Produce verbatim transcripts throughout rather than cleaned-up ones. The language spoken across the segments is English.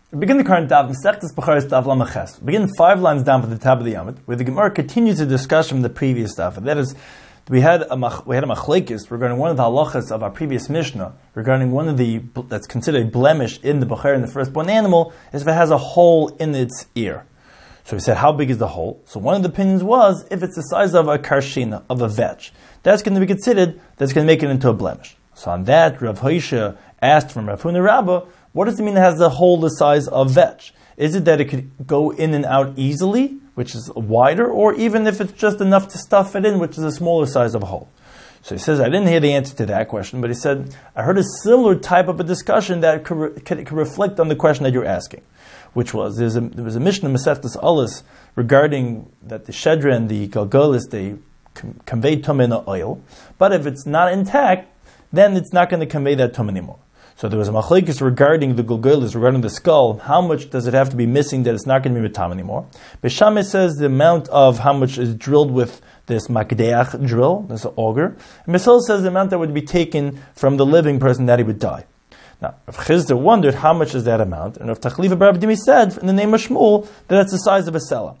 We begin the current daf, Masechtas Becharos daf Lamaches. We begin five lines down from the tab of the Yamid, where the Gemara continues the discussion from the previous daf. And that is, we had a mach, we had a machlekes regarding one of the halachas of our previous Mishnah, regarding one of the that's considered a blemish in the Bechor in the firstborn animal, is if it has a hole in its ear. So we said, how big is the hole? So one of the opinions was, if it's the size of a karshina, of a vetch, that's going to be considered, that's going to make it into a blemish. So on that, Rav Hoisha asked from Rav Huna Rabbah, what does it mean it has a hole the size of vetch? Is it that it could go in and out easily, which is wider, or even if it's just enough to stuff it in, which is a smaller size of a hole? So he says, I didn't hear the answer to that question, but he said, I heard a similar type of a discussion that could, re- could, could reflect on the question that you're asking, which was, there's a, there was a Mishnah Masechtas Olis regarding that the Shedra and the Galgalis, they com- convey tumah in the oil, but if it's not intact, then it's not going to convey that tumah anymore. So there was a machlekes regarding the Galgalis, regarding the skull, how much does it have to be missing that it's not going to be mitam anymore? Beshame says the amount of how much is drilled with this makdeach drill, this auger. And Misal says the amount that would be taken from the living person that he would die. Now, Rav Chizda wondered how much is that amount, and Rav Tachlifa Bar Abdimi said, in the name of Shmuel, that it's the size of a sela.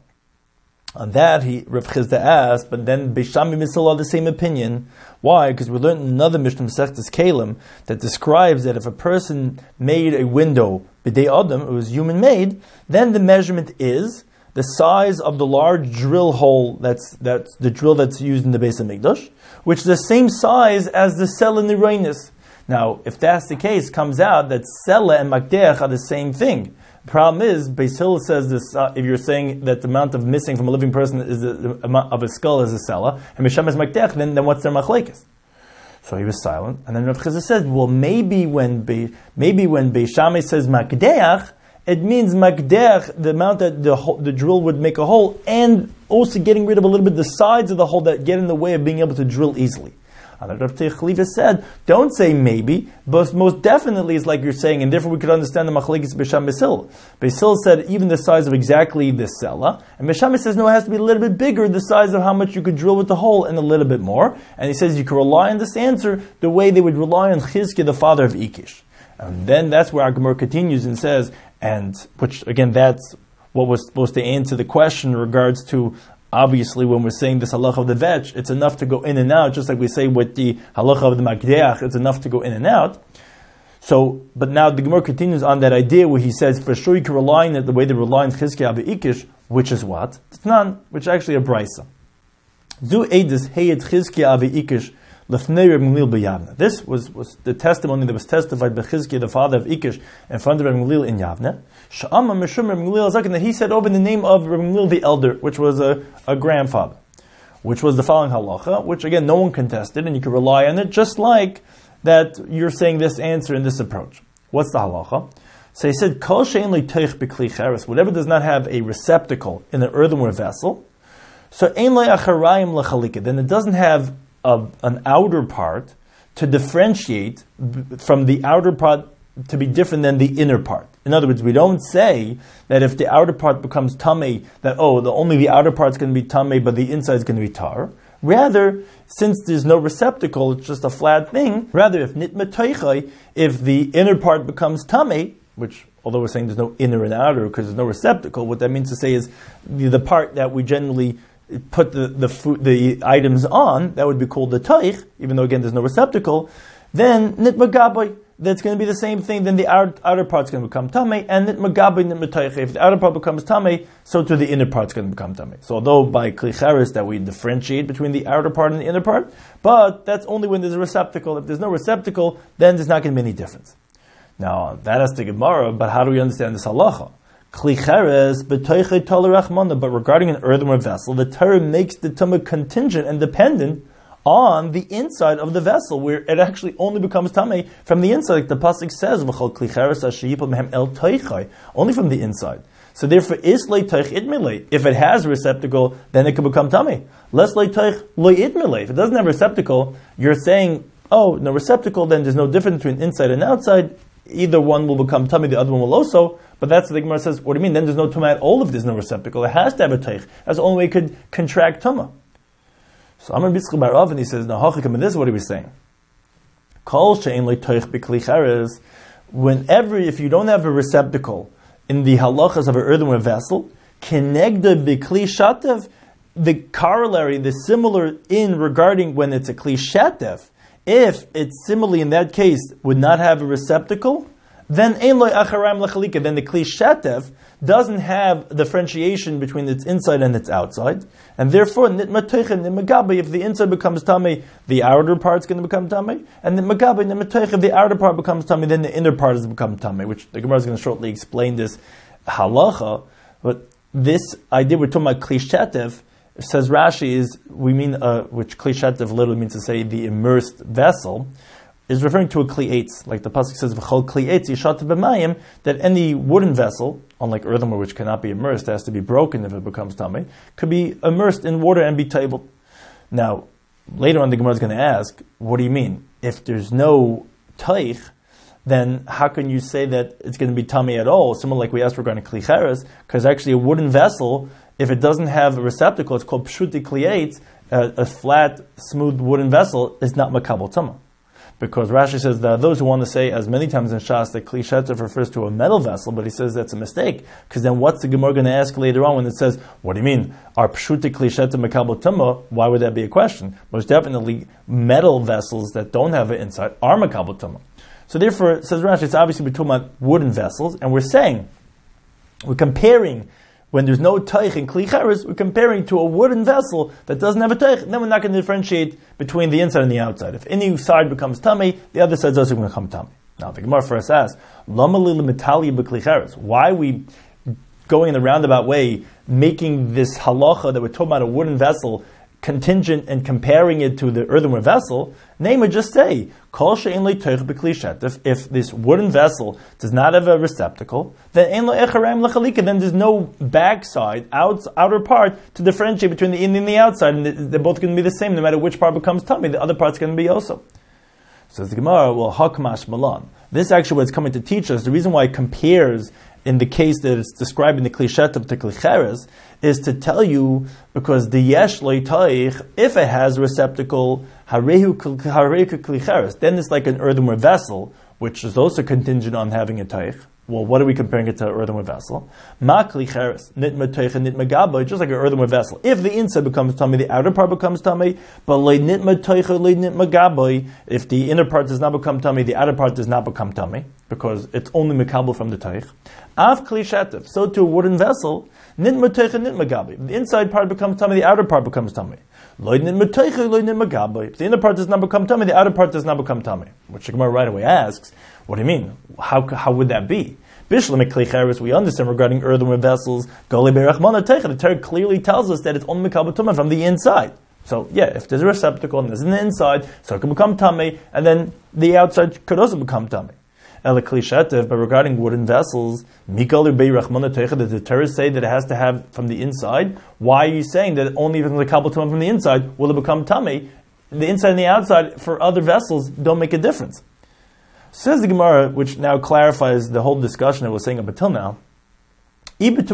On that, he Rav Chizda asked, but then Beishami Misal had the same opinion. Why? Because we learned in another Mishnah Masechtas Kalim that describes that if a person made a window b'dei adam, it was human made, then the measurement is the size of the large drill hole that's that's the drill that's used in the Beis HaMikdash, which is the same size as the Sela Nirainis. Now, if that's the case, comes out that Sela and Makdeach are the same thing. The problem is, Beis Hillel says this, uh, if you're saying that the amount of missing from a living person is the, the amount of a skull is a Sela, and Misham is Makdeach, then, then what's their machlekes? So he was silent, and then Rav Chizah said, well, maybe when Be, maybe when Beis Shammai says Makdeach, it means Makdeach, the amount that the the drill would make a hole, and also getting rid of a little bit the sides of the hole that get in the way of being able to drill easily. And Rav Tachlifa said, don't say maybe, but most definitely is like you're saying, and therefore we could understand the machlekes Bisham Beis Beis Hillel said even the size of exactly the sela, and Bisham says no, it has to be a little bit bigger, the size of how much you could drill with the hole, and a little bit more. And he says you can rely on this answer the way they would rely on Chizkiah, the father of Ikish. And then that's where our Gemara continues and says, and which again that's what was supposed to answer the question in regards to, obviously, when we're saying this halacha of the vetch, it's enough to go in and out, just like we say with the halacha of the makdeach, it's enough to go in and out. So, but now the Gemara continues on that idea where he says, for sure you can rely on it the way they rely on Chizkiah Ikish, which is what? It's none, which is actually a brisa. Zu edis heyet Chizkiah Ikish lefnei Reb Gamliel b'Yavne. This was, was the testimony that was testified by Chizkiah, the father of Ikish, in front of Reb Gamliel in Yavne. Sha'ama Mishum Reb Gamliel Zaken, that he said over in the name of Reb Gamliel the elder, which was a, a grandfather, which was the following halacha, which again no one contested, and you can rely on it, just like that you're saying this answer in this approach. What's the halacha? So he said, Kol she'en lo teich b'kli cheres, whatever does not have a receptacle in an earthenware vessel, so ein lo acharayim lechalika, then it doesn't have a, an outer part to differentiate b- from the outer part to be different than the inner part. In other words, we don't say that if the outer part becomes tamei, that, oh, the, only the outer part's going to be tamei, but the inside is going to be tar. Rather, since there's no receptacle, it's just a flat thing, rather, if nitma teichai, if the inner part becomes tamei, which, although we're saying there's no inner and outer because there's no receptacle, what that means to say is the, the part that we generally put the, the food, the items on, that would be called the teich, even though again there's no receptacle, then nitma gabai, that's going to be the same thing, then the outer, outer part's going to become tamei, and nitma gabai nitma teich, if the outer part becomes tamei, so too the inner part's going to become tamei. So although by kli cheres that we differentiate between the outer part and the inner part, but that's only when there's a receptacle. If there's no receptacle, then there's not going to be any difference. Now, that has to Gemara, but how do we understand this halacha? Kli cheres b'toichei taler rachmana, but regarding an earthenware vessel, the Torah makes the tumah contingent and dependent on the inside of the vessel, where it actually only becomes tamei from the inside. Like the pasuk says, "V'chol kli cheres asher yipol mehem el toichei," only from the inside. So therefore, is lei toich idmilei. If it has a receptacle, then it can become tamei. Less lei toich lo idmilei. If it doesn't have a receptacle, you're saying, oh, no receptacle, then there's no difference between inside and outside. Either one will become tummy, the other one will also. But that's what the Gemara says. What do you mean? Then there's no tumah at all if there's no receptacle. It has to have a teich. That's the only way it could contract tumah. So Amar Bitzchak bar Rav, and he says, "No, hachikam." And this is what he was saying. Kol she'en lo teich b'kli cheres. Whenever, if you don't have a receptacle in the halachas of an earthenware vessel, kenegda b'kli shatev, the corollary, the similar in regarding when it's a kli shatev, if it's similarly in that case would not have a receptacle, then ein lo acharayim lechalika, then the kli shatev doesn't have differentiation between its inside and its outside, and therefore nitma teicha nitma gabi, if the inside becomes tummy, the outer part's going to become tummy, and nitma gabi nitma teicha, if the outer part becomes tummy, then the inner part has become tummy, which the Gemara is going to shortly explain this halacha. But this idea we're talking about kli shatev, says Rashi, is we mean uh, which kli shatev literally means to say the immersed vessel, is referring to a kli eitz, like the pasuk says v'chol kli eitz yishat b'mayim, that any wooden vessel, unlike earthenware which cannot be immersed, has to be broken if it becomes tamei, could be immersed in water and be tabled. Now, later on the Gemara is going to ask, what do you mean? If there's no taich, then how can you say that it's going to be tamei at all? Similar like we asked regarding kli cheres, because actually a wooden vessel, if it doesn't have a receptacle, it's called pshuti kli eitz, a, a flat, smooth wooden vessel is not makabel tamah. Because Rashi says that those who want to say, as many times in Shas, that kli shatev refers to a metal vessel, but he says that's a mistake. Because then what's the Gemara going to ask later on when it says, what do you mean? Are pshuti kli shatev makabel tamah? Why would that be a question? Most definitely, metal vessels that don't have an inside are makabel tamah. So therefore, says Rashi, it's obviously we're talking about wooden vessels, and we're saying, we're comparing, when there's no teich in kli cheres, we're comparing to a wooden vessel that doesn't have a teich, then we're not going to differentiate between the inside and the outside. If any side becomes tummy, the other side is also going to become tummy. Now, the Gemara first asks, Lama li l'metali b'kli cheres? Why are we going in a roundabout way, making this halacha that we're talking about a wooden vessel contingent and comparing it to the earthenware vessel? Name would just say, Kol she'en lo teich b'kli shatev, if this wooden vessel does not have a receptacle, then ein lo echarayim lechalika, then there's no backside, out, outer part to differentiate between the in and the outside, and they're both going to be the same, no matter which part becomes tummy, the other part's going to be also. Says the Gemara, well, hakmash malan. This actually what it's coming to teach us, the reason why it compares in the case that it's describing the kli shatev to kli cheres, is to tell you, because the yesh lo taich, if it has a receptacle, harehu kli cheres, then it's like an earthenware vessel, which is also contingent on having a taich. Well, what are we comparing it to an earthenware vessel? Ma kli cheres, nitma taich and nitma gabay, just like an earthenware vessel. If the inside becomes tummy, the outer part becomes tummy, but le nitma taich le nitma gabay, if the inner part does not become tummy, the outer part does not become tummy, because it's only mekabel from the taich. Av kli shatev, so to a wooden vessel, nitma taich and nitma gabay. The inside part becomes tummy, the outer part becomes tummy. Lo nitma taich le nitma gabay. If the inner part does not become tummy, the outer part does not become tummy. Which the Gemara right away asks, what do you mean? How how would that be? Bishlam kli cheres, we understand regarding earthenware vessels, Goli berachmana teicha, the Torah clearly tells us that it's only mekabel tumah from the inside. So yeah, if there's a receptacle and there's an inside, so it can become tummy, and then the outside could also become tummy. Ela kli shatev, but regarding wooden vessels, mikol berachmana teicha, does the Torah say that it has to have from the inside? Why are you saying that only if it's mekabel tumah from the inside will it become tummy? The inside and the outside for other vessels don't make a difference. Says the Gemara, which now clarifies the whole discussion that we're saying up until now. You're right.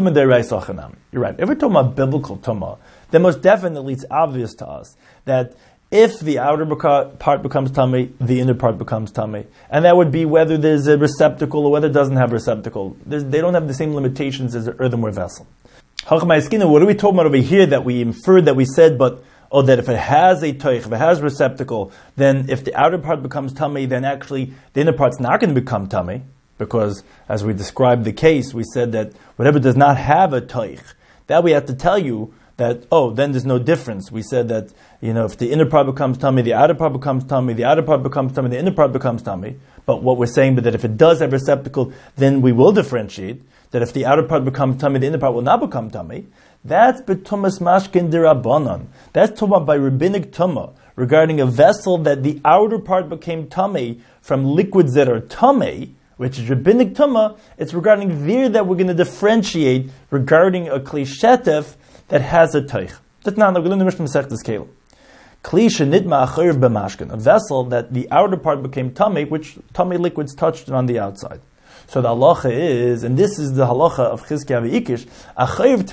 If we're talking about biblical tumah, then most definitely it's obvious to us that if the outer part becomes tummy, the inner part becomes tummy. And that would be whether there's a receptacle or whether it doesn't have a receptacle. There's, they don't have the same limitations as an earthenware vessel. What are we talking about over here that we inferred that we said, but or that if it has a toich, if it has a receptacle, then if the outer part becomes tummy, then actually the inner part's not going to become tummy, because as we described the case, we said that whatever does not have a toich, that we have to tell you that, oh, then there's no difference. We said that, you know, if the inner part becomes tummy, the outer part becomes tummy, the outer part becomes tummy, the inner part becomes tummy. But what we're saying is that if it does have a receptacle, then we will differentiate, that if the outer part becomes tummy, the inner part will not become tummy. That's betumas mashkin dirabanan. That's tumah by rabbinic tumah regarding a vessel that the outer part became tummy from liquids that are tummy, which is rabbinic tumah. It's regarding there that we're going to differentiate regarding a kli shatev that has a teich. That's not going to Mishnah Masechtas Kelim. Kli shenitma achayv b'mashkin, a vessel that the outer part became tummy, which tummy liquids touched it on the outside. So the halacha is, and this is the halacha of Chizkiah v'Ikish, achayv tmein.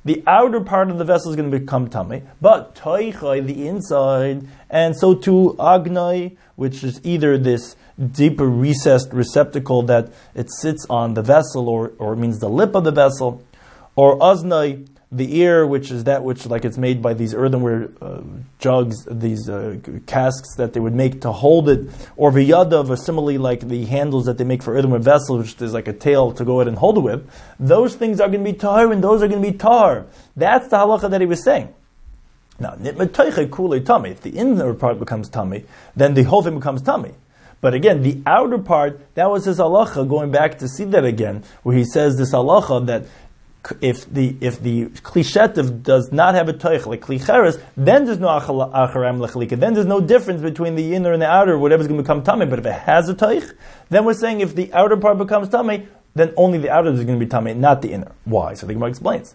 the outer part of the vessel is going to become tummy, but toichai, the inside, and so too agnai, which is either this deeper recessed receptacle that it sits on the vessel, or, or it means the lip of the vessel, or aznai, the ear, which is that which, like it's made by these earthenware uh, jugs, these uh, casks that they would make to hold it, or v'yadav, or similarly like the handles that they make for earthenware vessels, which is like a tail to go ahead and hold it with. Those things are going to be tar, and those are going to be tar. That's the halacha that he was saying. Now, nitmatayche kule tummy. If the inner part becomes tummy, then the whole thing becomes tummy. But again, the outer part, that was his halacha, going back to see that again, where he says this halacha that if the if the klishetiv does not have a toich like klicheres, then there's no acharam lechalika. Then there's no difference between the inner and the outer, whatever's going to become tummy. But if it has a toich, then we're saying if the outer part becomes tummy, then only the outer is going to be tummy, not the inner. Why? So the Gemara explains.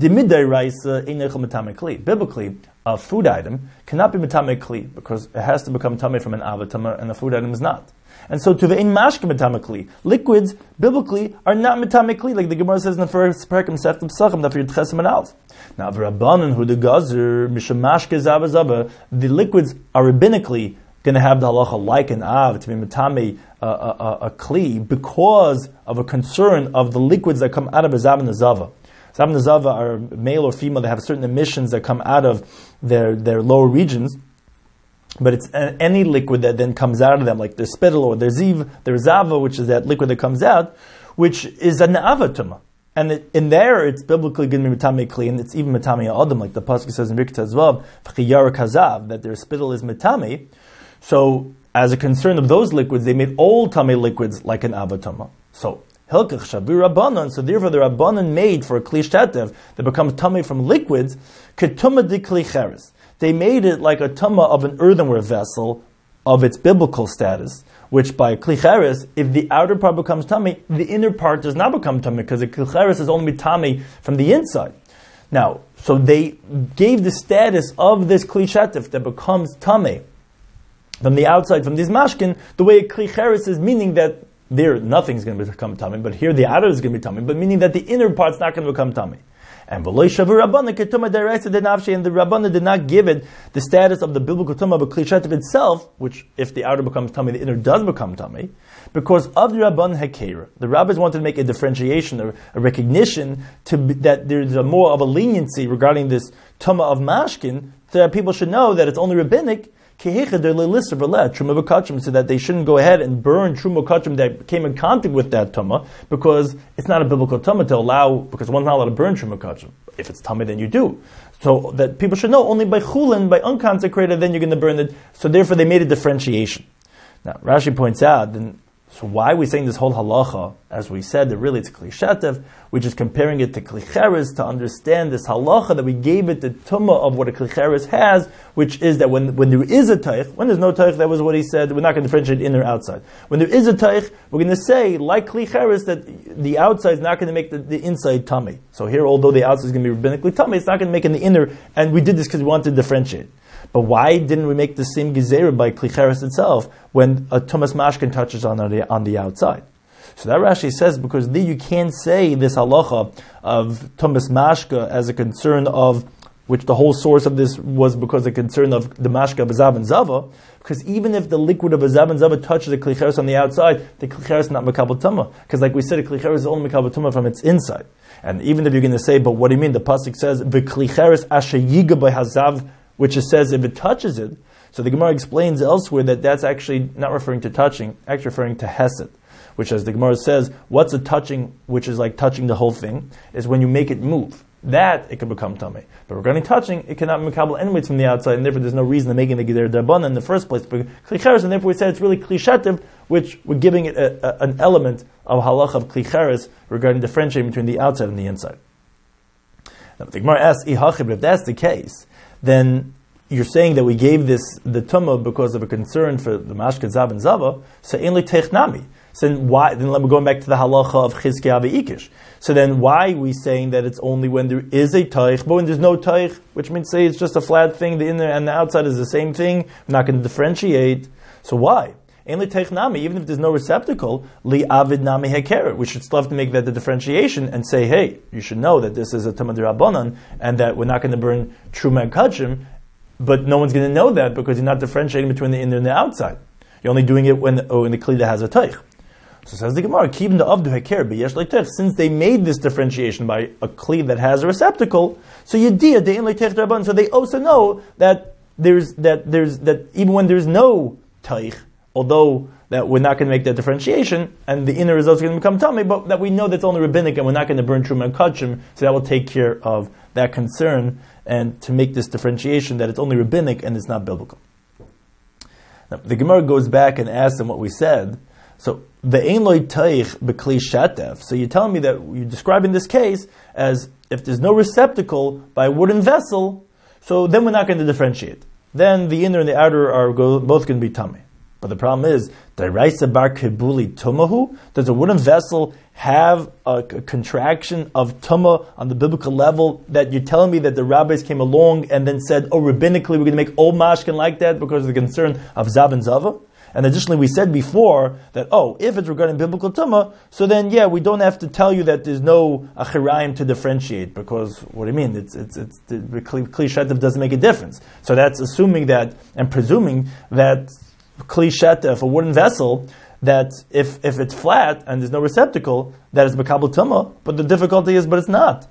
Biblically, a food item cannot be metame kli because it has to become tummy from an avatama, and the food item is not. And so to the in mashke metame kli, liquids biblically are not metame kli, like the Gemara says in the first paragraph Seftem Psachim that for Yitches and Alf. Now v'Rabbanan hu de gazer misham mashke zava zava, the liquids are rabbinically going to have the halacha like an av to be metame a, a, a kli because of a concern of the liquids that come out of a zav and a zava. Zav and zava are male or female. They have certain emissions that come out of their their lower regions. But it's any liquid that then comes out of them, like their spittle or their ziv, their zava, which is that liquid that comes out, which is an avatuma. And it, in there, it's biblically going to be metame kli, and it's even metame adam, like the pasuk says in Birkat Hazvav, v'chiyara kazav, that their spittle is metame. So, as a concern of those liquids, they made all tame liquids like an avatuma. So, hilkach shabir rabbanon. So therefore, the rabbanon made for a kli shetev that becomes tame from liquids, ketuma di kli cheres. They made it like a tumah of an earthenware vessel of its biblical status, which by klicheres, if the outer part becomes tummy, the inner part does not become tummy, because the klicheres is only tummy from the inside. Now, so they gave the status of this klishetif that becomes tummy from the outside, from this mashkin, the way a klicheres is, meaning that there nothing's going to become tummy, but here the outer is going to be tummy, but meaning that the inner part's not going to become tummy. And the Rabbanah did not give it the status of the biblical tumah of a klishetiv itself, which if the outer becomes tummy, the inner does become tummy, because of the Rabban Hekera. The rabbis wanted to make a differentiation, or a recognition to be, that there's a more of a leniency regarding this tumah of mashkin, so that people should know that it's only rabbinic, so that they shouldn't go ahead and burn truma kachim that came in contact with that tumah, because it's not a biblical tumah to allow, because one's not allowed to burn truma kachim. If it's tumah, then you do. So that people should know only by chulin, by unconsecrated, then you're going to burn it. So therefore they made a differentiation. Now Rashi points out, then, so why are we saying this whole halacha? As we said, that really it's klishetev. We're just comparing it to klicheres to understand this halacha that we gave it the tumah of what a klicheres has, which is that when, when there is a taich, when there's no taich, that was what he said, we're not going to differentiate in or outside. When there is a taich, we're going to say, like klicheres, that the outside is not going to make the, the inside tummy. So here, although the outside is going to be rabbinically tummy, it's not going to make in the inner, and we did this because we wanted to differentiate. But why didn't we make the same gezerah by klicheres itself when a tumas mashkin touches on the, on the outside? So that Rashi says, because there you can't say this halacha of tumas mashka as a concern of, which the whole source of this was because the concern of the mashka of Zav and Zava, because even if the liquid of Zav and Zava touches the klicheres on the outside, the klicheres is not mekabel tumah, because like we said, the klicheres is only mekabel tumah from its inside. And even if you're going to say, but what do you mean? The pasuk says, "V'klicheres asher yiga by hazav," which it says if it touches it. So the Gemara explains elsewhere that that's actually not referring to touching, actually referring to hesed, which, as the Gemara says, what's a touching, which is like touching the whole thing, is when you make it move. That, it can become tummy. But regarding touching, it cannot be mekabel anyways from the outside, and therefore there's no reason to make it the Geder D'Rabbanan in the first place. But klicheres, and therefore we said it's really klishetiv, which we're giving it a, a, an element of halach of klicheres regarding differentiating between the outside and the inside. Now, the Gemara asks, but if that's the case, then you're saying that we gave this the tumah because of a concern for the mashkin zav and zava. So ainly technami. So then why? Then we're going back to the halacha of chizkiah v'ikish. So then why are we saying that it's only when there is a taich, but when there's no taich, which means say it's just a flat thing, the inner and the outside is the same thing. I'm not going to differentiate. So why? Ainly Teichnami, even if there's no receptacle, Li Avid Nami Heker. We should still have to make that the differentiation and say, hey, you should know that this is a Tumah D'Rabbanan and that we're not going to burn Truma and Kachim, but no one's going to know that because you're not differentiating between the inner and the outside. You're only doing it when oh, in the Kli that has a Teich. So says the Gemara, Kibn the Avdu Heker, B'yesh Like Teich, since they made this differentiation by a Kli that has a receptacle, so Yediyah, De'in Like Teich D'Rabbanan, so they also know that there's, that there's, that even when there's no Teich, although that we're not going to make that differentiation, and the inner results are going to become tummy, but that we know that's only rabbinic, and we're not going to burn truma and kachim, so that will take care of that concern, and to make this differentiation that it's only rabbinic and it's not biblical. Now, the Gemara goes back and asks them what we said. So the ein loy taich b'kli shatef. So you're telling me that you're describing this case as if there's no receptacle by a wooden vessel, so then we're not going to differentiate. Then the inner and the outer are go, both going to be tummy. But the problem is, Daraisa bar kibuli tumahu? Does a wooden vessel have a, a contraction of tumah on the biblical level that you're telling me that the rabbis came along and then said, oh, rabbinically we're going to make old mashkin like that because of the concern of zav and zava? And additionally, we said before that, oh, if it's regarding biblical tumah, so then, yeah, we don't have to tell you that there's no achirayim to differentiate, because, what do you mean? It's, it's, it's, the Kli Shetef doesn't make a difference. So that's assuming that, and presuming that Kli Shetef, a wooden vessel, that if, if it's flat and there's no receptacle, that is Makabel Tumah, but the difficulty is, but it's not.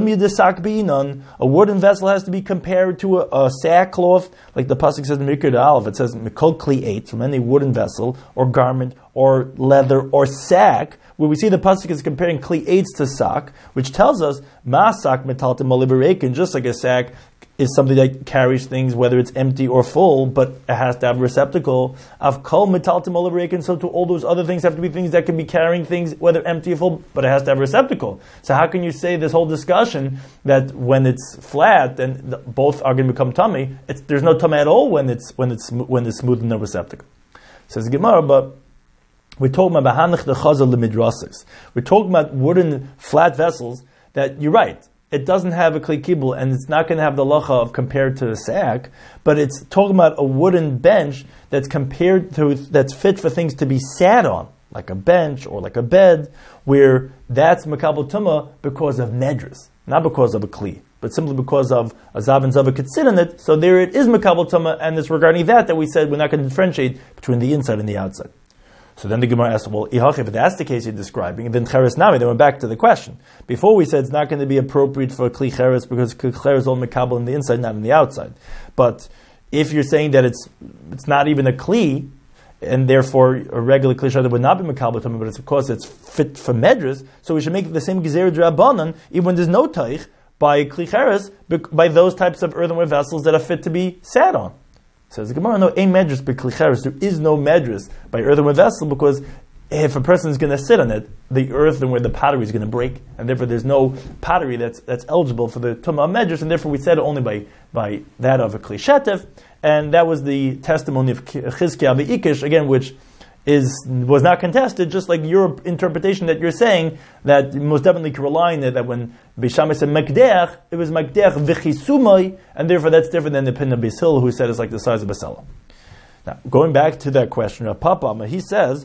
A wooden vessel has to be compared to a, a sackcloth, like the pasuk says in Mikra Aleph. It says Mikol Kli Eitz, from any wooden vessel or garment or leather or sack. Where we see the pasuk is comparing Kli Eitz to sack, which tells us Masak Metaltim Oliverekin, just like a sack is something that carries things, whether it's empty or full, but it has to have a receptacle. Av kol metaltim oliverekin, so to all those other things have to be things that can be carrying things, whether empty or full, but it has to have a receptacle. So how can you say this whole discussion that when it's flat and the, both are going to become tummy, it's, there's no tummy at all when it's when it's when it's smooth and no receptacle? Says Gemara, but we're talking about bahanach the chazal lemidrasis. We're talking about wooden flat vessels that you're right. It doesn't have a kli kibul, and it's not going to have the lacha of compared to a sack, but it's talking about a wooden bench that's compared to, that's fit for things to be sat on, like a bench or like a bed, where that's makabel tumah because of medras, not because of a kli, but simply because of a zav and zava could sit in it, so there it is makabel tumah, and it's regarding that that we said we're not going to differentiate between the inside and the outside. So then the Gemara asks, well, if that's the case you're describing, then cheres nami, then we're back to the question. Before we said it's not going to be appropriate for kli cheres because kli cheres is all mekabel in the inside, not in the outside. But if you're saying that it's it's not even a kli, and therefore a regular kli cheres would not be mekabel to me, but it's because it's fit for medras, so we should make the same gezerah d'Rabbanan, even when there's no taich, by kli cheres, by those types of earthenware vessels that are fit to be sat on. Says the Gemara, no, ein medras b'kli cheres. There is no medras by earthenware vessel because if a person is going to sit on it, the earthenware, the pottery is going to break, and therefore there's no pottery that's that's eligible for the tumah medras, and therefore we said it only by by that of a kli shetef, and that was the testimony of Chizkiah v'Ikish, again, which is was not contested, just like your interpretation that you're saying that you most definitely can rely on it, that when Beis Shammai said Makdech, it was Makdech v'chisumai, and therefore that's different than the opinion of Beis Hillel, who said it's like the size of a cellar. Now, going back to that question of Papa, he says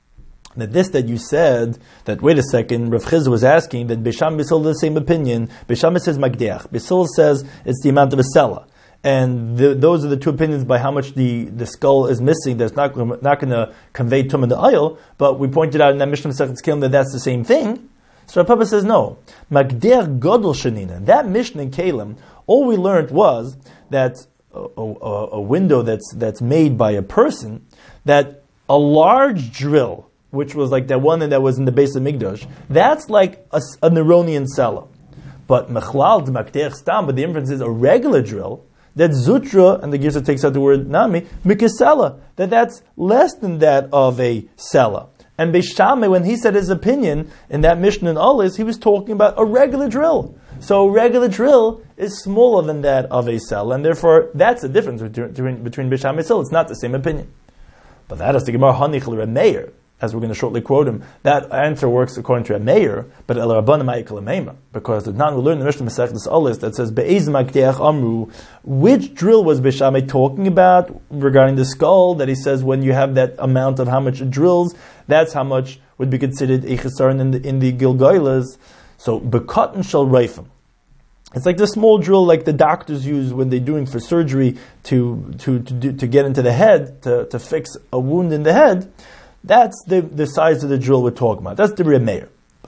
that this that you said, that wait a second, Rav Chizah was asking, that Beis Shammai and Beis Hillel the same opinion. Beis Shammai says Makdech, Beis Hillel says it's the amount of a cellar. And the, those are the two opinions by how much the, the skull is missing. That's not not going to convey tum in the oil. But we pointed out in that Mishnah Masechet Kelim that that's the same thing. So Rav Papa says no. Magder Godel Shanina. That Mishnah in Kelim, all we learned was that a, a, a window that's that's made by a person, that a large drill, which was like that one that was in the base of Migdash, that's like a, a Neronian cellar. But Mechlal Magder Stam, but the inference is a regular drill. That Zutra, and the Girsa takes out the word Nami, Mikasela, that that's less than that of a Sela. And Beis Shammai, when he said his opinion in that Mishnah in Olis, he was talking about a regular drill. So a regular drill is smaller than that of a Sela, and therefore that's the difference between, between Beis Shammai and Sela. It's not the same opinion. But that is the Gemara Hanichel Remeir. as we're going to shortly quote him, that answer works according to a mayor, but el rabbanim ma'ikal meima, because the non we learn in the Mishnah Masechtas Olis that says be'ez makdeach amru, which drill was Beis Shammai talking about regarding the skull? That he says when you have that amount of how much it drills, that's how much would be considered a chesaron in the in the gilgoilas. So bekotten shel reifim. It's like the small drill, like the doctors use when they're doing for surgery to to to, do, to get into the head to, to fix a wound in the head. That's the, the size of the drill we're talking about. That's the Rebbe Meir.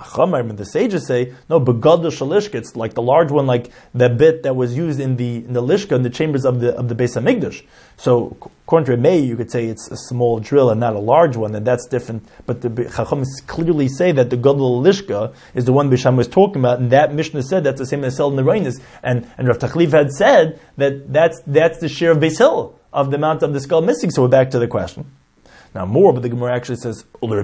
The sages say, no, begadol shalishka, it's like the large one, like the bit that was used in the in the lishka, in the chambers of the of the Beis Hamikdash. So, according to Rebbe Meir, you could say it's a small drill and not a large one, and that's different. But the Chacham clearly say that the gadol lishka is the one Beis Shammai was talking about, and that Mishnah said that's the same as Sel in the Rainis. And and Rav Tachlif had said that that's that's the share of Beis Hill of the amount of the skull missing. So we're back to the question. Now more, but the Gemara actually says, and,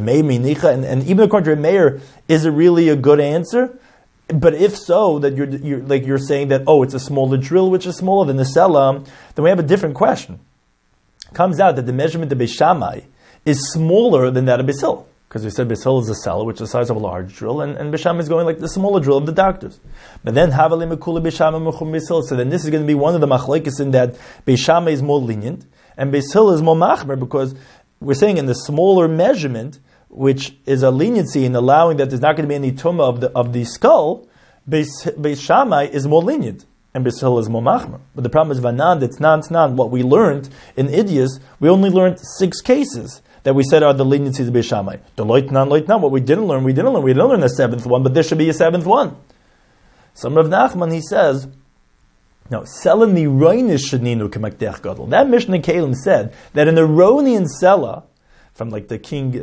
and even according to Meir, is it really a good answer? But if so, that you're, you're like you're saying that, oh, it's a smaller drill, which is smaller than the Selah, then we have a different question. It comes out that the measurement of Beis Shammai is smaller than that of Beis Hill, because we said Beis Hill is a Selah, which is the size of a large drill, and, and Beis Shammai is going like the smaller drill of the doctors. But then Havali Mekula Beis Shammai Mechum Beis Hill, so then this is going to be one of the machlekes in that Beis Shammai is more lenient, and Beis Hill is more machmer, because we're saying in the smaller measurement, which is a leniency in allowing that there's not going to be any tumah of the of the skull, Beis, Beis Shammai is more lenient, and Beis Hill is more machmer. But the problem is Vanand, it's not, it's not. What we learned in Idias, we only learned six cases that we said are the leniencies of Beis Shammai. The loitnan, loitnan. What we didn't learn, we didn't learn. We didn't learn the seventh one, but there should be a seventh one. Some Rav Nachman, he says, no, Selah Niroinish Sheninu Kemakdech Gadol. That Mishnah Kalim said that an Iranian Selah, from like the king uh,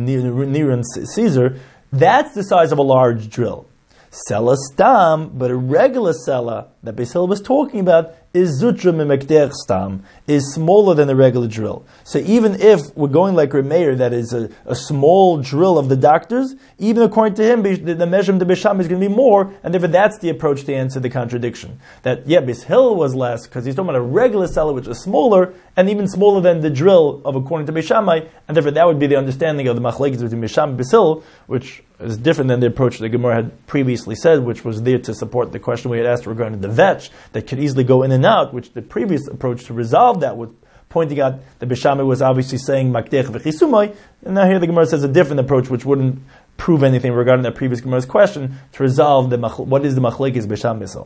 Nero Caesar, that's the size of a large drill. Selah Stam, but a regular Selah that Beis Hill was talking about is Zutra Mimekdech Stam, is smaller than a regular drill. So even if we're going like Remeir, that is a, a small drill of the doctors, even according to him, the, the measurement of Beis Shammai is going to be more, and therefore that's the approach to answer the contradiction. That, yeah, Beis Hill was less, because he's talking about a regular Selah which is smaller, and even smaller than the drill of according to Beis Shammai, and therefore that would be the understanding of the machlekes between Beis Shammai and Beis Hill, which is different than the approach the Gemara had previously said, which was there to support the question we had asked regarding the vetch, that could easily go in and out, which the previous approach to resolve that was pointing out that Beis Shammai was obviously saying Makdech v'chisumai, and now here the Gemara says a different approach which wouldn't prove anything regarding that previous Gemara's question to resolve the what is the machlekes Beis Shammai Beis Hill.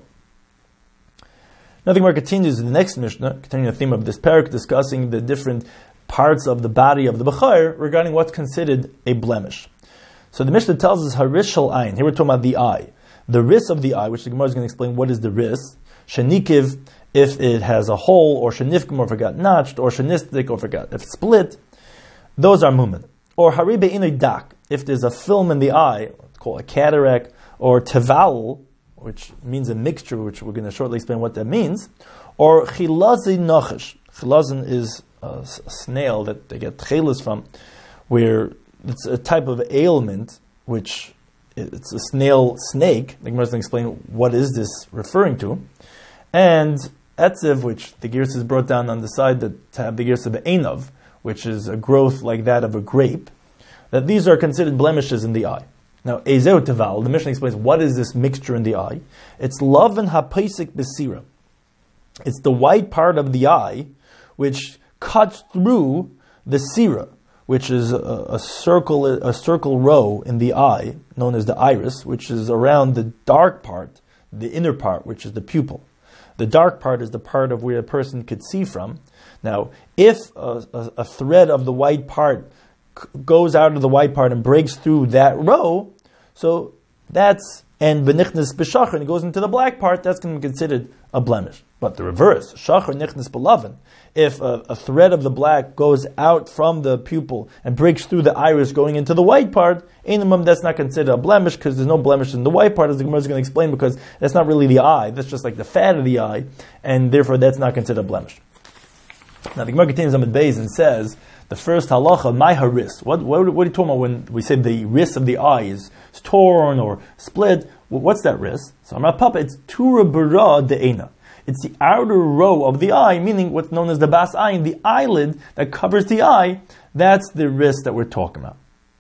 Now the Gemara continues in the next Mishnah, continuing the theme of this parak, discussing the different parts of the body of the Bechor regarding what's considered a blemish. So the Mishnah tells us Harish Shel Ayin. Here we're talking about the eye. The ris of the eye, which the Gemara is going to explain what is the ris. Shenikiv, if it has a hole, or shenifkim, or if it got notched, or shenistik, or if it got if it's split. Those are mumin. Or haribe inay dak, if there's a film in the eye, it's called a cataract, or teval, which means a mixture, which we're going to shortly explain what that means. Or chilazin nochesh. Chilazin is a snail that they get tchelas from, where it's a type of ailment, which it's a snail snake. The Gemara is going to explain what is this referring to. And etziv, which the Girs is brought down on the side that to have the Girs of Einav, which is a growth like that of a grape, that these are considered blemishes in the eye. Now, Ezeu Teval, the Mishnah explains what is this mixture in the eye. It's Lavan HaPaisik Besira. It's the white part of the eye which cuts through the sira, which is a, a circle a circle row in the eye, known as the iris, which is around the dark part, the inner part, which is the pupil. The dark part is the part of where a person could see from. Now, if a, a, a thread of the white part c- goes out of the white part and breaks through that row, so that's, and benichnas b'shachar, and it goes into the black part, that's going to be considered a blemish. But the reverse, shachar nichnas b'lavin, if a, a thread of the black goes out from the pupil and breaks through the iris going into the white part, einamum, that's not considered a blemish, because there's no blemish in the white part, as the Gemara is going to explain, because that's not really the eye, that's just like the fat of the eye, and therefore that's not considered a blemish. Now the Gemara continues on the base and says, the first halacha, my haris. What, what, what are you talking about when we say the ris of the eye is torn or split? Well, what's that ris? So Amar Papa, it's tura bara de'ena. It's the outer row of the eye, meaning what's known as the bas ayin, the eyelid that covers the eye. That's the ris that we're talking about.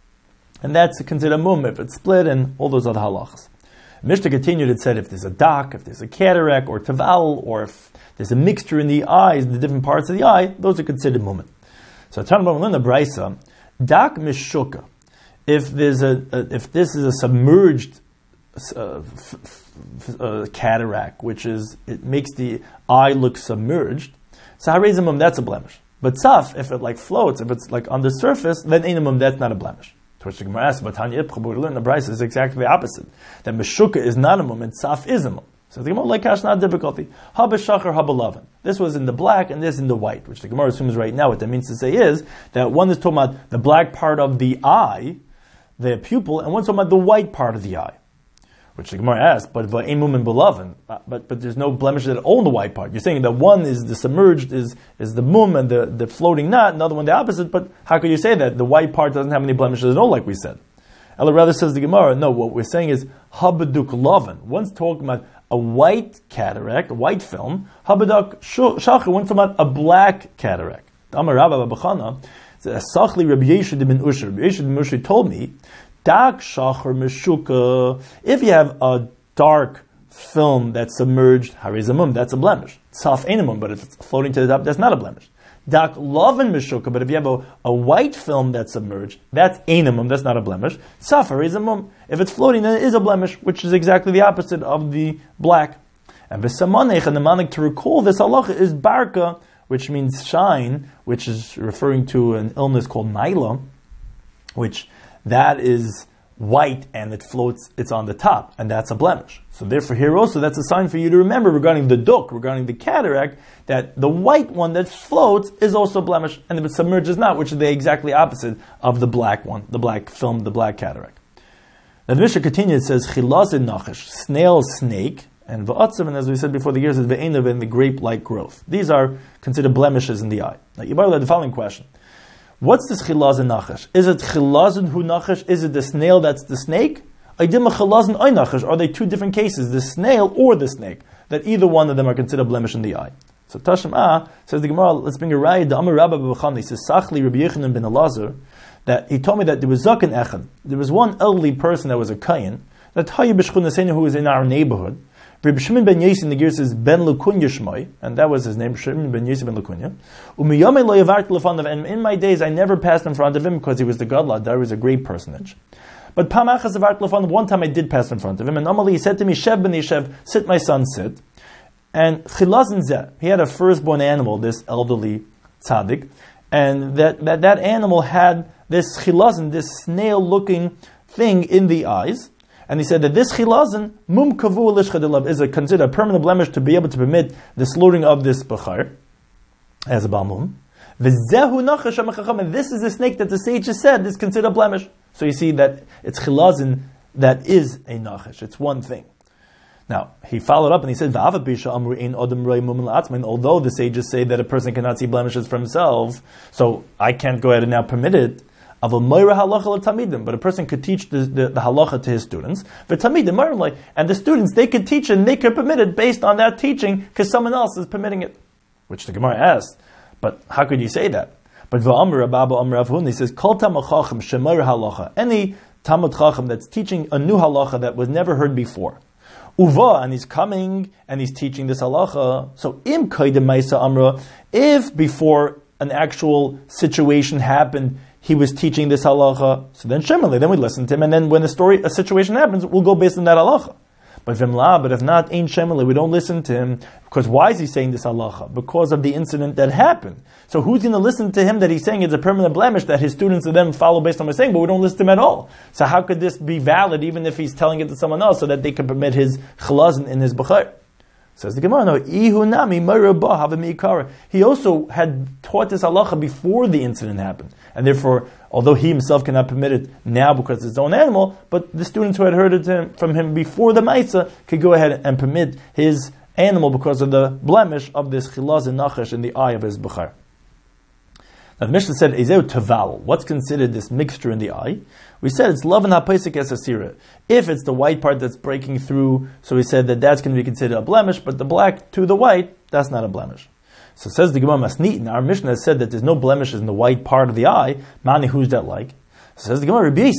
and that's considered mum if it's split, and all those other halachas. Mishnah continued, it said if there's a dak, if there's a cataract, or taval, or if there's a mixture in the eyes, the different parts of the eye, those are considered mumim. So Tanabam in the Brisa, dak mishuka. If there's a, a if this is a submerged uh, f- f- uh, cataract, which is it makes the eye look submerged, so harizimum, that's a blemish. But saf, if it like floats, if it's like on the surface, then einamum, that's not a blemish. To which the Gemara asks, but Tanya Ipcha, we learn the Brisa is exactly the opposite. That meshuka is not a mum and saf is a mum. So the Gemara like cash not difficulty. Haba shachar, haba lavan. This was in the black and this in the white, which the Gemara assumes right now what that means to say is that one is talking about the black part of the eye, the pupil, and one's talking about the white part of the eye. Which the Gemara asks, but va'emum and beloved, but but there's no blemishes at all in the white part. You're saying that one is the submerged, is is the mum and the, the floating not, another one the opposite, but how could you say that? The white part doesn't have any blemishes at all, like we said. Ella rather says the Gemara, no, what we're saying is habaduk lavan. One's talking about a white cataract, a white film, habaduk shachar, one's talking about a black cataract. Amar Rabba Babachana, Sachli Rabbi Yeshua ben Usher. Rabbi Yeshua ben Usher told me, Dak shachar meshuka. If you have a dark film that's submerged, harizamum, that's a blemish. Saf enamum, but if it's floating to the top, that's not a blemish. Dak lavan meshuka, but if you have a, a white film that's submerged, that's enamum, that's not a blemish. Saf harizamum, if it's floating, then it is a blemish, which is exactly the opposite of the black. And v'samanech, and the manik to recall this halacha is barka, which means shine, which is referring to an illness called naila, which that is white and it floats, it's on the top, and that's a blemish. So therefore here also, that's a sign for you to remember regarding the duk, regarding the cataract, that the white one that floats is also a blemish, and if it submerges not, which is the exactly opposite of the black one, the black film, the black cataract. Now the Mishnah continues, it says, chilazin nachash, snail, snake, and va'atzav, and as we said before, the years is ve'enav, and the grape-like growth. These are considered blemishes in the eye. Now you might have the following question. What's this chilazin nachash? Is it chilazin hu nachash? Is it the snail that's the snake? Aydima chilazin ay nachash? Are they two different cases, the snail or the snake? That either one of them are considered blemish in the eye. So Tashem Ah says the Gemara, let's bring a raya, the Amar Rabba B'Chana, he says, Sachli Rabbi Yechanan ben Elazar, that he told me that there was Zaken Echad. There was one elderly person that was a Kayin, that Hayi B'Shchunasenu, who was in our neighborhood. Rabbi Shimon ben Yesi in the Gear says Ben Lukunya Shmoi, and that was his name, Shimon ben Yesi ben Lukunya. Umiyame lo yavarti lefandav, and in my days I never passed in front of him because he was the Gadol Hadar, he was a great personage. But Pam achas yavarti lefandav, one time I did pass in front of him, and normally he said to me, Shev ben Yeshev, sit my son, sit. And chilazin zeh, he had a firstborn animal, this elderly tzaddik, and that, that, that animal had this chilazin, this snail-looking thing in the eyes. And he said that this chilazin, mum kavu lishchadelav, is a considered a permanent blemish to be able to permit the slaughtering of this bachar as a balmum. V'zehu nachash hamachacham, and this is the snake that the sages said is considered a blemish. So you see that it's chilazin that is a nachash. It's one thing. Now he followed up and he said, "V'avat bisha amru ein adam roi mum la'atzmin." Although the sages say that a person cannot see blemishes for himself, so I can't go ahead and now permit it. But a person could teach the, the, the halacha to his students. And the students, they could teach it and they could permit it based on that teaching because someone else is permitting it. Which the Gemara asked, but how could you say that? But he says, any Talmud Chacham that's teaching a new halacha that was never heard before. Uva, and he's coming and he's teaching this halacha. So im kaidem ma'isa amra, if before an actual situation happened, he was teaching this halacha, so then shemali, then we listen to him, and then when a story, a situation happens, we'll go based on that halacha. But vimla, but if not, ain't shemali, we don't listen to him, because why is he saying this halacha? Because of the incident that happened. So who's going to listen to him that he's saying it's a permanent blemish that his students and them follow based on what he's saying, but we don't listen to him at all? So how could this be valid even if he's telling it to someone else so that they can permit his chilazin in his bachar? Says the Gemara, no, he also had taught this halacha before the incident happened. And therefore, although he himself cannot permit it now because it's his own animal, but the students who had heard it from him before the Maisa could go ahead and permit his animal because of the blemish of this chilaz and nachash in the eye of his bachar. Now the Mishnah said, Ezeu taval, what's considered this mixture in the eye? We said it's lavan ha'paisik es asira. If it's the white part that's breaking through, so we said that that's going to be considered a blemish, but the black to the white, that's not a blemish. So says the Gemara Masnitin, our Mishnah has said that there's no blemishes in the white part of the eye. Mani, who's that like? So says the Gemara Rebbe Yasi.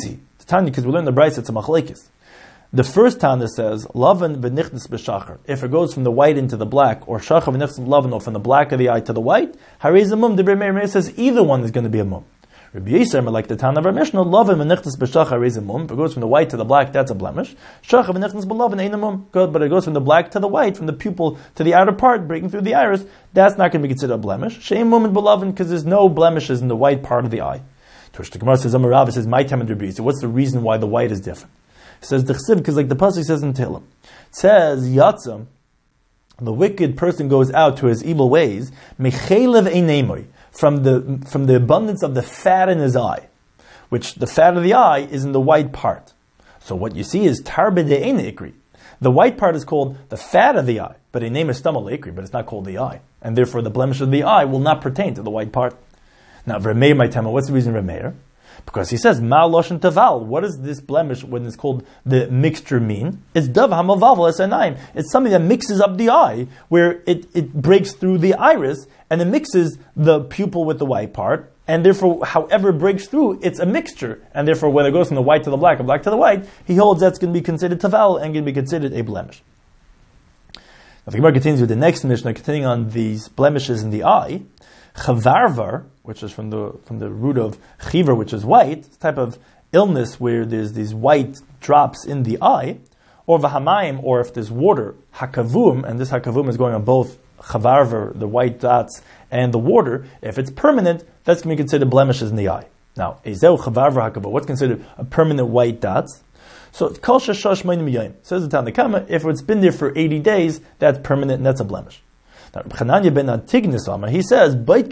Tanya, because we learned the Bryce, it's a machlekes. The first Tana says, Lavan v'nichnas b'shachar. If it goes from the white into the black, or shachar v'nichnas lavan, or from the black of the eye to the white, harez a mum. The Rebbe Meir says either one is going to be a mum. Rabbi Yisrael, like the Tana of our Mishnah, Lavan v'nichnas b'shachar harez a mum. If it goes from the white to the black, that's a blemish. Shachar v'nichnas b'lavan ain't a mum. Good, but it goes from the black to the white, from the pupil to the outer part, breaking through the iris. That's not going to be considered a blemish. Shein mum and b'lavan, because there's no blemishes in the white part of the eye. To which the Gemara says, Amar Rav says, my time and Rabbi Yisrael. What's the reason why the white is different? It says the chesiv, because like the pasuk says in Tehillim, it says Yatzam, the wicked person goes out to his evil ways, mechelev einemoy, from the from the abundance of the fat in his eye, which the fat of the eye is in the white part. So what you see is tarbe de ikri. The white part is called the fat of the eye, but a name is stamal ikri, but it's not called the eye, and therefore the blemish of the eye will not pertain to the white part. Now, Remeir, my tema, what's the reason Remeir? Because he says, Ma loshen taval. What is this blemish when it's called the mixture mean? It's dav hamavavel esanayim. It's something that mixes up the eye, where it, it breaks through the iris, and it mixes the pupil with the white part, and therefore, however it breaks through, it's a mixture. And therefore, whether it goes from the white to the black or black to the white, he holds that's going to be considered taval and going to be considered a blemish. Now, the Gemara continues with the next Mishnah, continuing on these blemishes in the eye. Chavarvar, which is from the from the root of chiver, which is white, it's a type of illness where there's these white drops in the eye, or vahamayim, or if there's water, hakavum, and this hakavum is going on both chavarvar, the white dots, and the water. If it's permanent, that's going to be considered blemishes in the eye. Now, ezeu chavarvar hakavum, what's considered a permanent white dots? So kol shashash meinim yayim, says the Tanna, if it's been there for eighty days, that's permanent and that's a blemish. Now, Chananya ben Antignis, he says,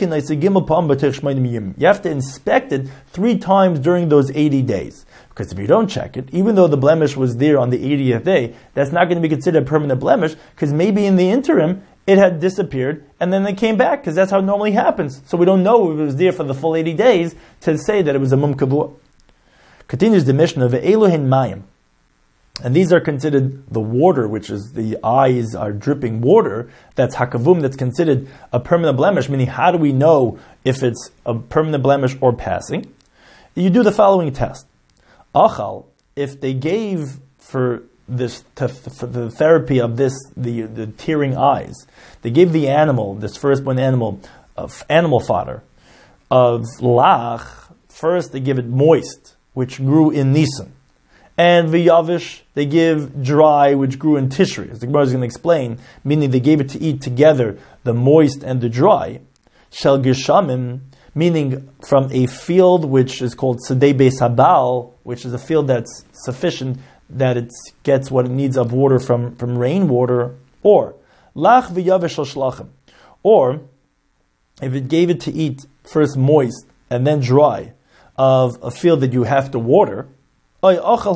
you have to inspect it three times during those eighty days. Because if you don't check it, even though the blemish was there on the eightieth day, that's not going to be considered a permanent blemish, because maybe in the interim, it had disappeared, and then it came back, because that's how it normally happens. So we don't know if it was there for the full eighty days to say that it was a mum kavua. Continues the Mishnah of Elohin Mayim. And these are considered the water, which is the eyes are dripping water. That's hakavum, that's considered a permanent blemish, meaning how do we know if it's a permanent blemish or passing? You do the following test. Achal, if they gave for this to, for the therapy of this, the, the tearing eyes, they gave the animal, this firstborn animal, of animal fodder, of lach, first they give it moist, which grew in Nisan. And v'yavish, they give dry, which grew in Tishri. As the Gemara is going to explain, meaning they gave it to eat together, the moist and the dry. Shel geshamim, meaning from a field which is called Sedei Beis Habal, which is a field that's sufficient, that it gets what it needs of water from, from rainwater. Or, lach v'yavish shel shlachim. Or, if it gave it to eat first moist and then dry, of a field that you have to water, or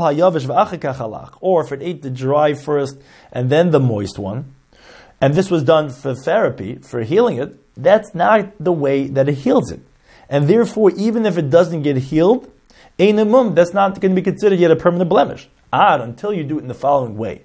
if it ate the dry first and then the moist one, and this was done for therapy, for healing it, that's not the way that it heals it. And therefore, even if it doesn't get healed, einamum, that's not going to be considered yet a permanent blemish. Ah, until you do it in the following way.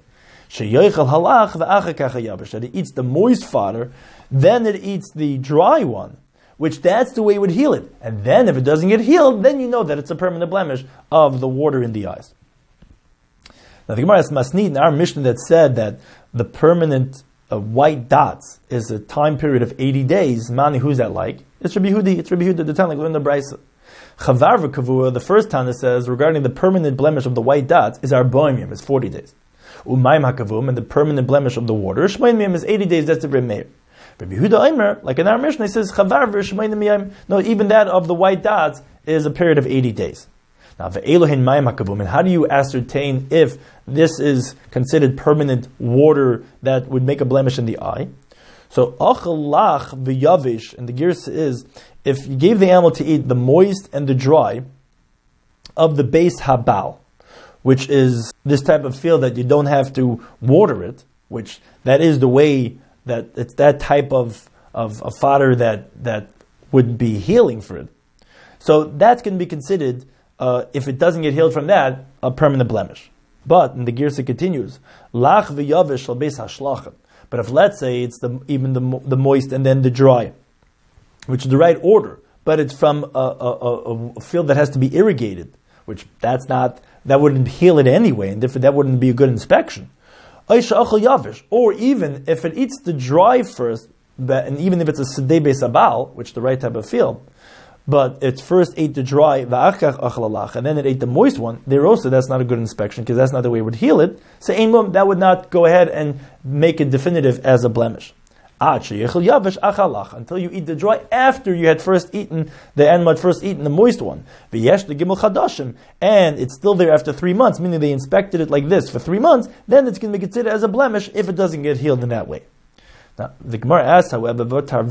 That it eats the moist fodder, then it eats the dry one, which that's the way it would heal it. And then if it doesn't get healed, then you know that it's a permanent blemish of the water in the eyes. Now the Gemara has Masnid in our Mishnah that said that the permanent uh, white dots is a time period of eighty days. Mani, who's that like? It's Rabbi Hudi, it's Rabbi Hudi, the Tanna, in the Brisa. Chavar v'kavua, the first Tanna says, regarding the permanent blemish of the white dots, is arboim, it's forty days. Umayim hakavum, and the permanent blemish of the water, shmeim is eighty days, that's the Remeir. Rabbi Yehuda Eimer, like in our Mishnah, he says, Chavar v'shmeinim yayim. No, even that of the white dots is a period of eighty days. Now, ve'elohin mayim hakavum, and how do you ascertain if this is considered permanent water that would make a blemish in the eye? So, achalach v'yavish, and the girsa is, if you gave the animal to eat the moist and the dry of the base habal, which is this type of field that you don't have to water it, which that is the way that it's that type of, of, of fodder that, that would be healing for it. So that's going to be considered, uh, if it doesn't get healed from that, a permanent blemish. But, and the Girsa continues, lach v'yavish shel beis hashlachem. But if, let's say, it's the, even the, the moist and then the dry, which is the right order, but it's from a, a, a field that has to be irrigated, which that's not, that wouldn't heal it anyway, and therefore that wouldn't be a good inspection. Or even if it eats the dry first, and even if it's a sedei beis abal, which is the right type of field, but it first ate the dry, and then it ate the moist one, there also that's not a good inspection, because that's not the way it would heal it. So that would not go ahead and make it definitive as a blemish. Until you eat the dry after you had first eaten, the animal had first eaten the moist one. And it's still there after three months, meaning they inspected it like this for three months, then it's going to be considered as a blemish if it doesn't get healed in that way. Now, the Gemara asks, however,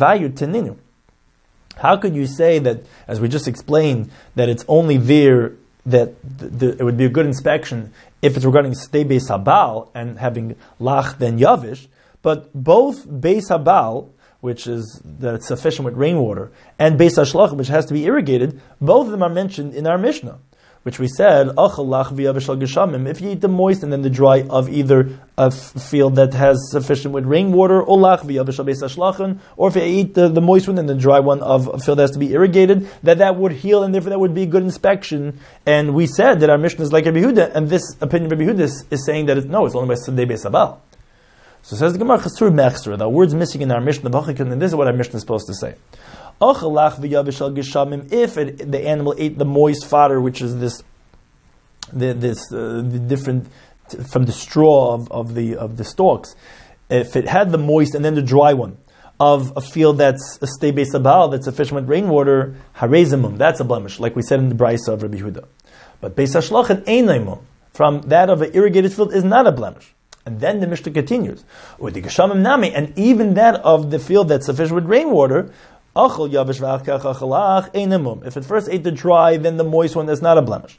how could you say that, as we just explained, that it's only there that the, the, it would be a good inspection if it's regarding stay beis habal and having lach then yavish, but both beis habal, which is that it's sufficient with rainwater, and beis hashlach, which has to be irrigated, both of them are mentioned in our Mishnah, which we said, if you eat the moist and then the dry of either a field that has sufficient with rainwater, or if you eat the, the moist one and the dry one of a field that has to be irrigated, that that would heal and therefore that would be a good inspection. And we said that our Mishnah is like Rabbi Yehuda, and this opinion of Rabbi Yehuda is, is saying that it, no, it's only by Sedei Beis Habal. So says the Gemara, Chasur Mechsra, the word's missing in our Mishnah, and this is what our Mishnah is supposed to say. If it, the animal ate the moist fodder, which is this, the, this uh, the different from the straw of, of the of the stalks, if it had the moist and then the dry one of a field that's a stay beis habal, that's sufficient with rainwater, harezimum, that's a blemish, like we said in the Brisa of Rabbi Yehuda. But beis hashlachan einayimum, from that of an irrigated field, is not a blemish. And then the Mishnah continues, and even that of the field that's sufficient with rainwater, if it first ate the dry, then the moist one is not a blemish.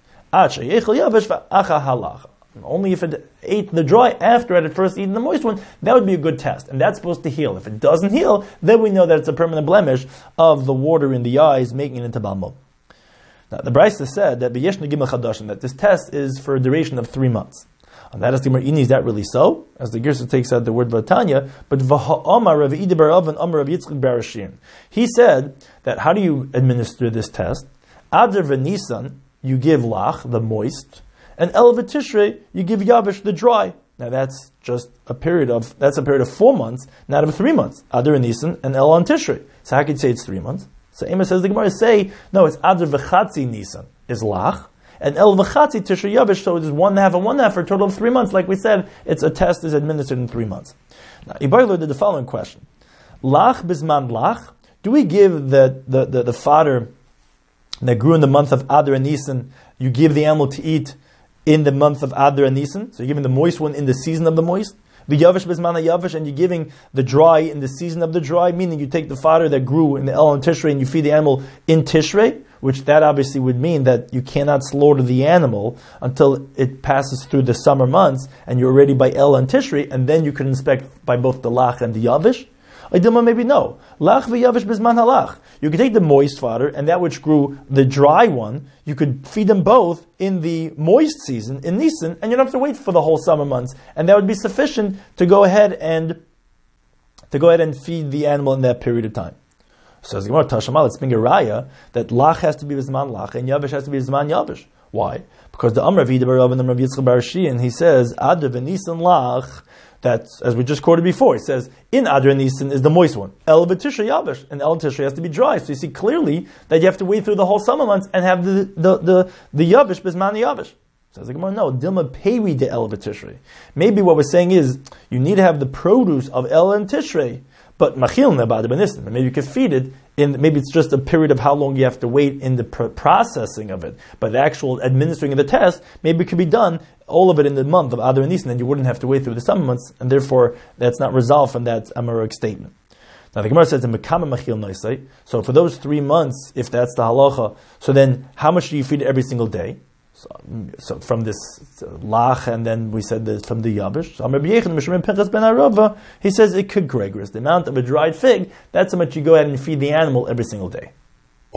Only if it ate the dry after it had first eaten the moist one, that would be a good test. And that's supposed to heal. If it doesn't heal, then we know that it's a permanent blemish of the water in the eyes, making it into balmum. Now, the Brisa said that that this test is for a duration of three months. And that is the Gemara, is that really so? As the Girsa takes out the word Vatanya, but V'ha'amar Rav Idi bar Rav and Amar Rav Yitzchak bar Ashirin. He said that how do you administer this test? Adar v'Nisan, you give lach, the moist, and El v'Tishrei, you give yavish, the dry. Now that's just a period of, that's a period of four months, not of three months. Adar v'Nisan and El on Tishrei. So how can you say it's three months? So Amos says, the Gemara say, no, it's Adar v'Chatzi Nisan, is lach, and El v'Chatzi Tishrei Yavish, so it is one and a half and one and a half for a total of three months. Like we said, it's a test is administered in three months. Now, Ibarlo did the following question. Lach bisman lach, do we give the, the, the, the fodder that grew in the month of Adar and Nisan, you give the animal to eat in the month of Adar and Nisan? So you're giving the moist one in the season of the moist? The yavish bisman yavish, and you're giving the dry in the season of the dry, meaning you take the fodder that grew in the El and Tishrei and you feed the animal in Tishrei, which that obviously would mean that you cannot slaughter the animal until it passes through the summer months and you're ready by El and Tishrei, and then you can inspect by both the lach and the yavish. Idilma, maybe no. Lach v'yavish bisman halach. You could take the moist fodder and that which grew the dry one, you could feed them both in the moist season, in Nisan, and you don't have to wait for the whole summer months. And that would be sufficient to go ahead and to go ahead and feed the animal in that period of time. So as Gemara Tashamal, it's being a raya that lach has to be bisman lach and yavish has to be bisman yavish. Why? Because the Amar Vida bar Rav and the Rav Yitzchak bar Ashirin, he says Adar v'Nisan lach. That's, as we just quoted before, it says, in Adar and Nisan is the moist one. El v'Tishrei yavish, and El and Tishrei has to be dry. So you see clearly that you have to wait through the whole summer months and have the the the, the yavish bisman yavish. So I was like, no, Dilma peri de El v'Tishrei. Maybe what we're saying is, you need to have the produce of El and Tishrei, but machil nebad b'Nisan. Maybe you could feed it in, maybe it's just a period of how long you have to wait in the pr- processing of it. But the actual administering of the test, maybe it could be done, all of it in the month of Adar and Nisan, and you wouldn't have to wait through the summer months, and therefore that's not resolved from that Amoraic statement. Now the Gemara says in Mekama Machil Noisei, so for those three months, if that's the halacha, so then how much do you feed every single day? So, so from this lach, and then we said that from the yavish. So Rabbi Yechon Mishmir Pinchas ben Arava, he says it could gregorous. The amount of a dried fig, that's how much you go ahead and feed the animal every single day.